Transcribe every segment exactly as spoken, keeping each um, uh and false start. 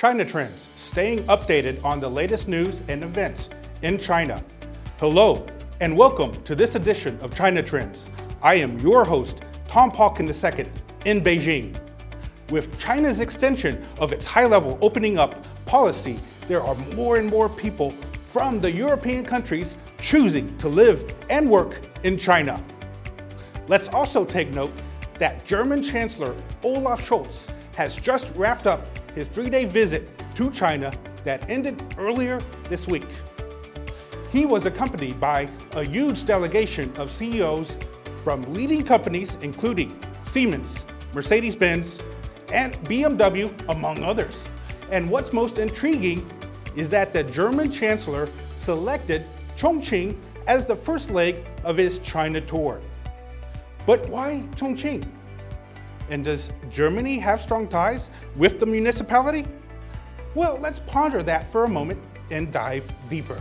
China Trends, staying updated on the latest news and events in China. Hello, and welcome to this edition of China Trends. I am your host, Tom Palkin the Second, in Beijing. With China's extension of its high-level opening up policy, there are more and more people from the European countries choosing to live and work in China. Let's also take note that German Chancellor Olaf Scholz has just wrapped up his three-day visit to China that ended earlier this week. He was accompanied by a huge delegation of C E Os from leading companies including Siemens, Mercedes-Benz, and B M W, among others. And what's most intriguing is that the German Chancellor selected Chongqing as the first leg of his China tour. But why Chongqing? And does Germany have strong ties with the municipality? Well, let's ponder that for a moment and dive deeper.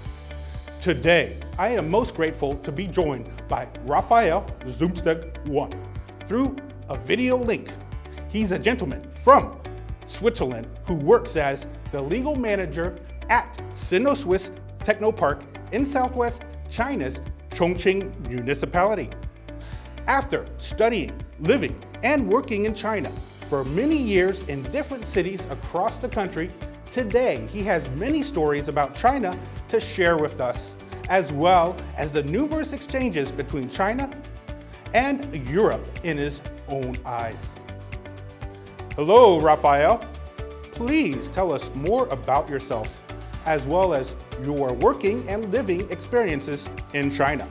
Today, I am most grateful to be joined by Raphael Zumsteg-One through a video link. He's a gentleman from Switzerland who works as the legal manager at Sino-Swiss Technopark in Southwest China's Chongqing municipality. After studying, living, and working in China for many years in different cities across the country, today he has many stories about China to share with us, as well as the numerous exchanges between China and Europe in his own eyes. Hello, Raphael. Please tell us more about yourself, as well as your working and living experiences in China.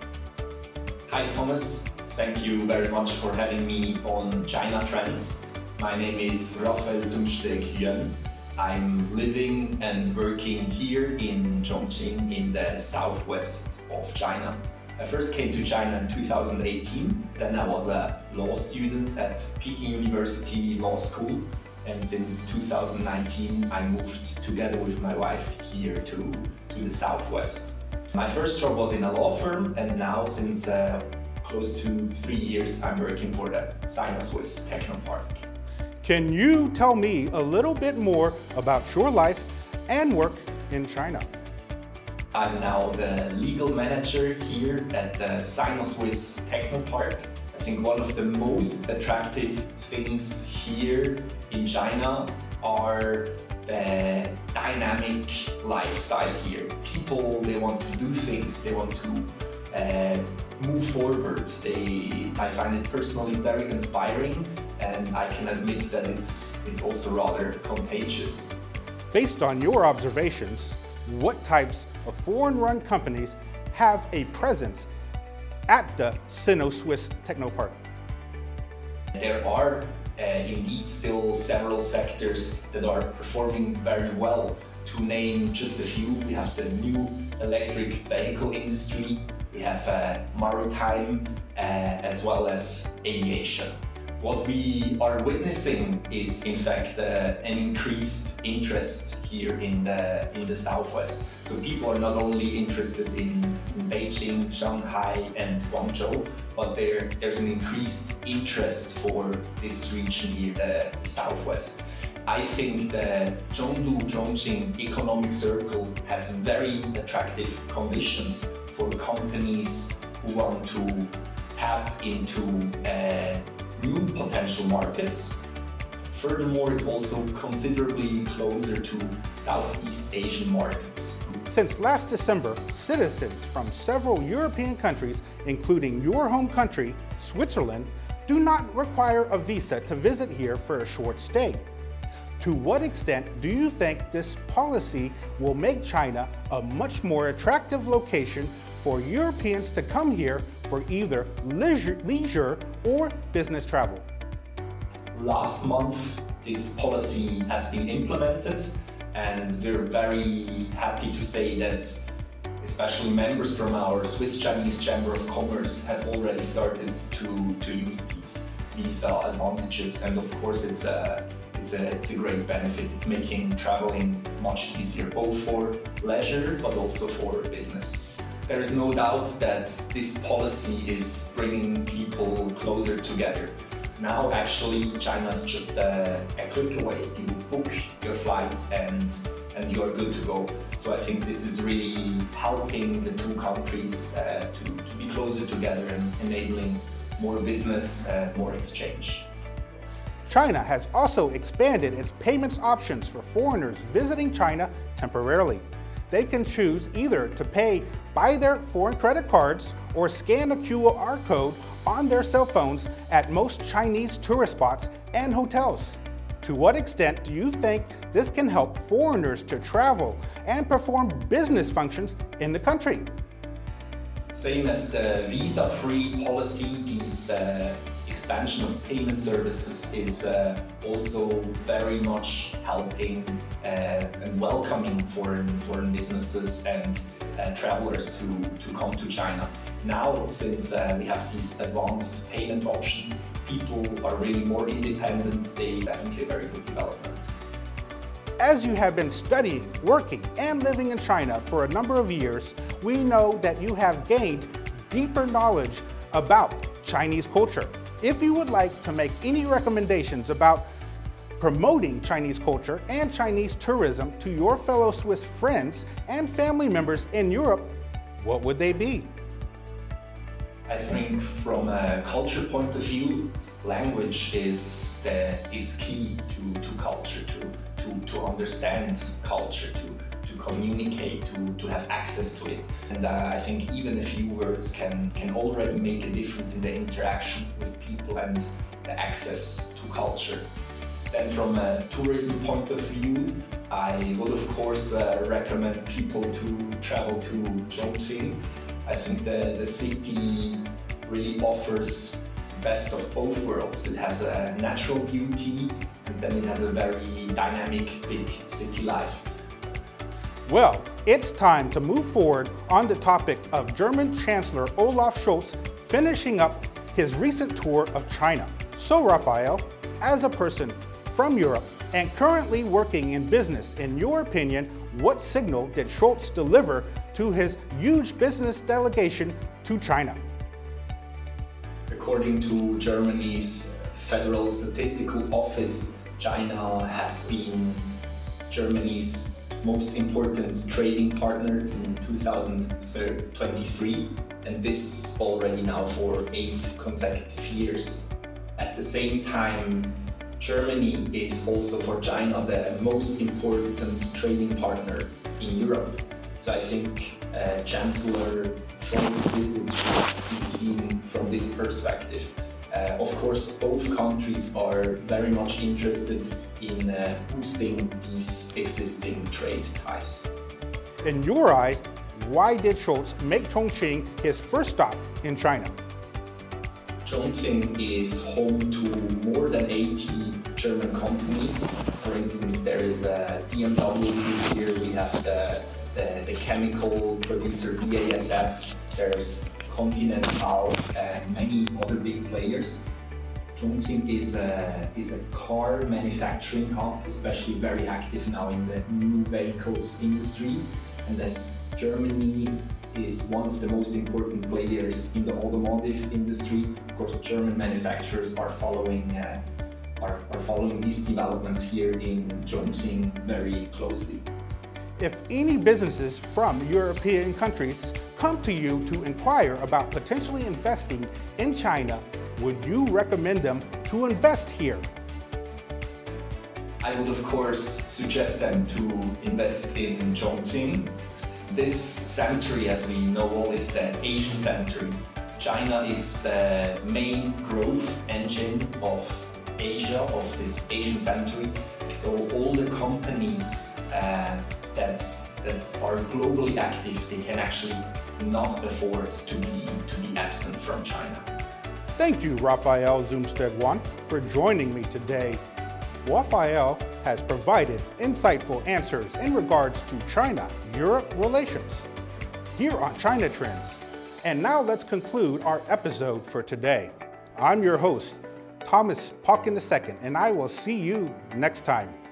Hi, Thomas. Thank you very much for having me on China Trends. My name is Raphael Zumsteg-One. I'm living and working here in Chongqing in the southwest of China. I first came to China in two thousand eighteen. Then I was a law student at Peking University Law School. And since two thousand nineteen, I moved together with my wife here to, to the southwest. My first job was in a law firm, and now since uh, close to three years, I'm working for the Sino-Swiss Technopark. Can you tell me a little bit more about your life and work in China? I'm now the legal manager here at the Sino-Swiss Technopark. I think one of the most attractive things here in China are the dynamic lifestyle here. People, they want to do things, they want to uh, move forward. They, I find it personally very inspiring, and I can admit that it's, it's also rather contagious. Based on your observations, what types of foreign-run companies have a presence at the Sino-Swiss Technopark? There are uh, indeed still several sectors that are performing very well. To name just a few, we have the new electric vehicle industry, we have uh, maritime, uh, as well as aviation. What we are witnessing is, in fact, uh, an increased interest here in the in the southwest. So people are not only interested in, in Beijing, Shanghai, and Guangzhou, but there there's an increased interest for this region here, the, the southwest. I think the Chengdu Chongqing economic circle has very attractive conditions for companies who want to tap into uh, new potential markets. Furthermore, it's also considerably closer to Southeast Asian markets. Since last December, citizens from several European countries, including your home country, Switzerland, do not require a visa to visit here for a short stay. To what extent do you think this policy will make China a much more attractive location for Europeans to come here for either leisure, leisure or business travel? Last month, this policy has been implemented, and we're very happy to say that especially members from our Swiss-Chinese Chamber of Commerce have already started to, to use these visa advantages. And of course, it's a, it's, a, it's a great benefit. It's making traveling much easier, both for leisure, but also for business. There is no doubt that this policy is bringing people closer together. Now, actually, China's just a, a click away. You book your flight and and you're good to go. So I think this is really helping the two countries uh, to, to be closer together and enabling more business, uh, more exchange. China has also expanded its payments options for foreigners visiting China temporarily. They can choose either to pay by their foreign credit cards or scan a Q R code on their cell phones at most Chinese tourist spots and hotels. To what extent do you think this can help foreigners to travel and perform business functions in the country? Same as the visa-free policy, this uh, expansion of payment services is uh, also very much helping uh, and welcoming foreign foreign businesses and uh, travelers to, to come to China. Now, since uh, we have these advanced payment options, people are really more independent. They definitely a very good development. As you have been studying, working, and living in China for a number of years, we know that you have gained deeper knowledge about Chinese culture. If you would like to make any recommendations about promoting Chinese culture and Chinese tourism to your fellow Swiss friends and family members in Europe, what would they be? I think from a culture point of view, language is the, is key to, to culture, to, to, to understand culture, to, to communicate, to, to have access to it. And uh, I think even a few words can, can already make a difference in the interaction with people and the access to culture. Then from a tourism point of view, I would of course uh, recommend people to travel to Chongqing. I think the, the city really offers the best of both worlds. It has a natural beauty and then it has a very dynamic, big city life. Well, it's time to move forward on the topic of German Chancellor Olaf Scholz finishing up his recent tour of China. So Raphael, as a person from Europe and currently working in business, in your opinion, what signal did Scholz deliver to his huge business delegation to China? According to Germany's Federal Statistical Office, China has been Germany's most important trading partner in two thousand twenty-three, and this already now for eight consecutive years. At the same time, Germany is also for China the most important trading partner in Europe. So I think uh, Chancellor Scholz's visit should be seen from this perspective. Uh, of course, both countries are very much interested in uh, boosting these existing trade ties. In your eyes, why did Scholz make Chongqing his first stop in China? Chongqing is home to more than eighty German companies. For instance, there is a B M W here, we have the, the, the chemical producer B A S F, there's Continental and many other big players. Chongqing is a, is a car manufacturing hub, especially very active now in the new vehicles industry. And as Germany is one of the most important players in the automotive industry, of course German manufacturers are following uh, are, are following these developments here in Chongqing very closely. If any businesses from European countries come to you to inquire about potentially investing in China, would you recommend them to invest here? I would of course suggest them to invest in Chongqing. This century, as we know all, is the Asian century. China is the main growth engine of Asia, of this Asian century. So all the companies uh, that, that are globally active, they can actually not afford to be, to be absent from China. Thank you, Raphael Zumstedt-Wan, for joining me today. Raphael has provided insightful answers in regards to China-Europe relations here on China Trends. And now let's conclude our episode for today. I'm your host, Thomas Pauken the Second, and I will see you next time.